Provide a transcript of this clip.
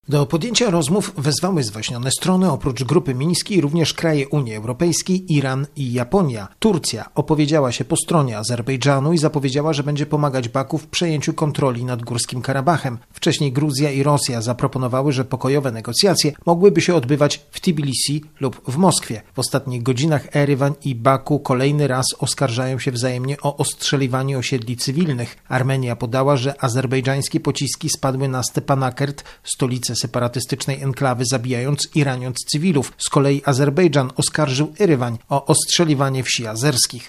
Do podjęcia rozmów wezwały zwaśnione strony oprócz Grupy Mińskiej również kraje Unii Europejskiej, Iran i Japonia. Turcja opowiedziała się po stronie Azerbejdżanu i zapowiedziała, że będzie pomagać Baku w przejęciu kontroli nad Górskim Karabachem. Wcześniej Gruzja i Rosja zaproponowały, że pokojowe negocjacje mogłyby się odbywać w Tbilisi lub w Moskwie. W ostatnich godzinach Erywan i Baku kolejny raz oskarżają się wzajemnie o ostrzeliwanie osiedli cywilnych. Armenia podała, że azerbejdżańskie pociski spadły na Stepanakert, stolicę separatystycznej enklawy, zabijając i raniąc cywilów. Z kolei Azerbejdżan oskarżył Erywan o ostrzeliwanie wsi azerskich.